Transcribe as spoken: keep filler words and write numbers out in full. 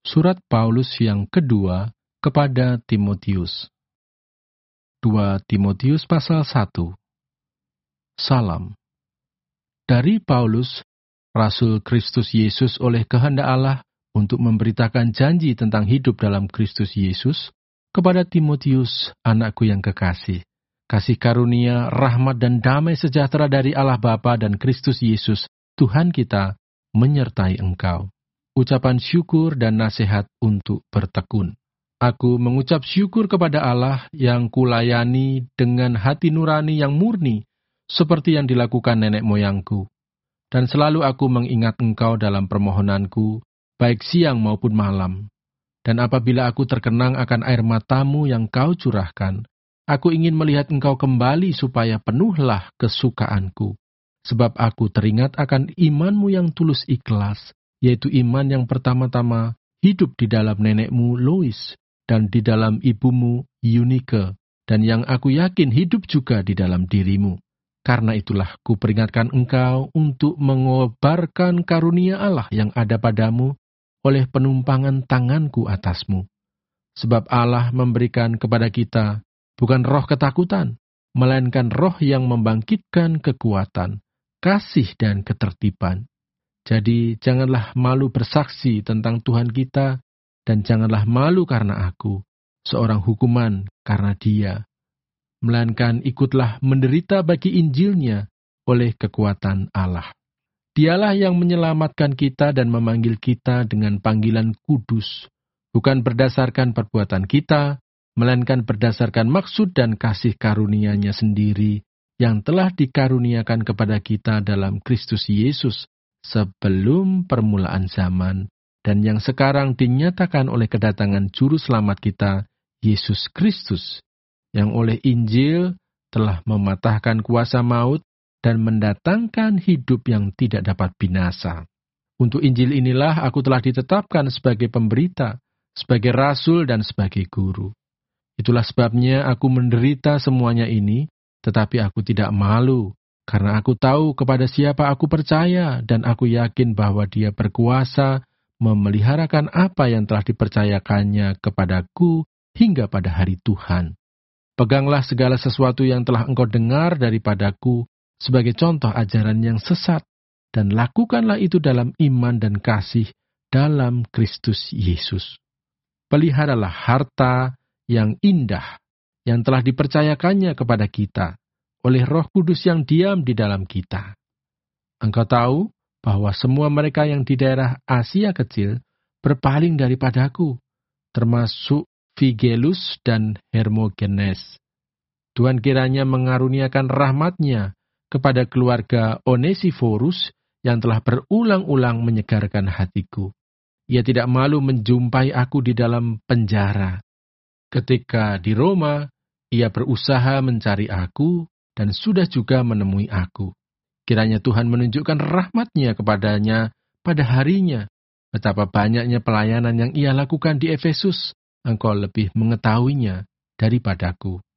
Surat Paulus yang kedua kepada Timotius. dua Timotius pasal satu. Salam. Dari Paulus, Rasul Kristus Yesus oleh kehendak Allah untuk memberitakan janji tentang hidup dalam Kristus Yesus, kepada Timotius, anakku yang kekasih. Kasih karunia, rahmat dan damai sejahtera dari Allah Bapa dan Kristus Yesus, Tuhan kita, menyertai engkau. Ucapan syukur dan nasihat untuk bertekun. Aku mengucap syukur kepada Allah yang kulayani dengan hati nurani yang murni, seperti yang dilakukan nenek moyangku. Dan selalu aku mengingat engkau dalam permohonanku, baik siang maupun malam. Dan apabila aku terkenang akan air matamu yang kau curahkan, aku ingin melihat engkau kembali supaya penuhlah kesukaanku. Sebab aku teringat akan imanmu yang tulus ikhlas, yaitu iman yang pertama-tama hidup di dalam nenekmu Lois, dan di dalam ibumu Eunike, dan yang aku yakin hidup juga di dalam dirimu. Karena itulah kuperingatkan engkau untuk mengobarkan karunia Allah yang ada padamu oleh penumpangan tanganku atasmu. Sebab Allah memberikan kepada kita bukan roh ketakutan, melainkan roh yang membangkitkan kekuatan, kasih dan ketertiban. Jadi janganlah malu bersaksi tentang Tuhan kita, dan janganlah malu karena aku, seorang hukuman karena Dia. Melainkan ikutlah menderita bagi Injilnya oleh kekuatan Allah. Dialah yang menyelamatkan kita dan memanggil kita dengan panggilan kudus, bukan berdasarkan perbuatan kita, melainkan berdasarkan maksud dan kasih karunia-Nya sendiri, yang telah dikaruniakan kepada kita dalam Kristus Yesus sebelum permulaan zaman, dan yang sekarang dinyatakan oleh kedatangan Juru Selamat kita, Yesus Kristus, yang oleh Injil telah mematahkan kuasa maut dan mendatangkan hidup yang tidak dapat binasa. Untuk Injil inilah aku telah ditetapkan sebagai pemberita, sebagai rasul dan sebagai guru. Itulah sebabnya aku menderita semuanya ini, tetapi aku tidak malu, karena aku tahu kepada siapa aku percaya, dan aku yakin bahwa Dia berkuasa memeliharakan apa yang telah dipercayakannya kepadaku hingga pada hari Tuhan. Peganglah segala sesuatu yang telah engkau dengar daripadaku sebagai contoh ajaran yang sesat, dan lakukanlah itu dalam iman dan kasih dalam Kristus Yesus. Peliharalah harta yang indah yang telah dipercayakannya kepada kita oleh Roh Kudus yang diam di dalam kita. Engkau tahu bahwa semua mereka yang di daerah Asia Kecil berpaling daripadaku, termasuk Figelus dan Hermogenes. Tuhan kiranya mengaruniakan rahmat-Nya kepada keluarga Onesiforus yang telah berulang-ulang menyegarkan hatiku. Ia tidak malu menjumpai aku di dalam penjara. Ketika di Roma, ia berusaha mencari aku dan sudah juga menemui aku. Kiranya Tuhan menunjukkan rahmat-Nya kepadanya pada harinya. Betapa banyaknya pelayanan yang ia lakukan di Efesus, engkau lebih mengetahuinya daripadaku.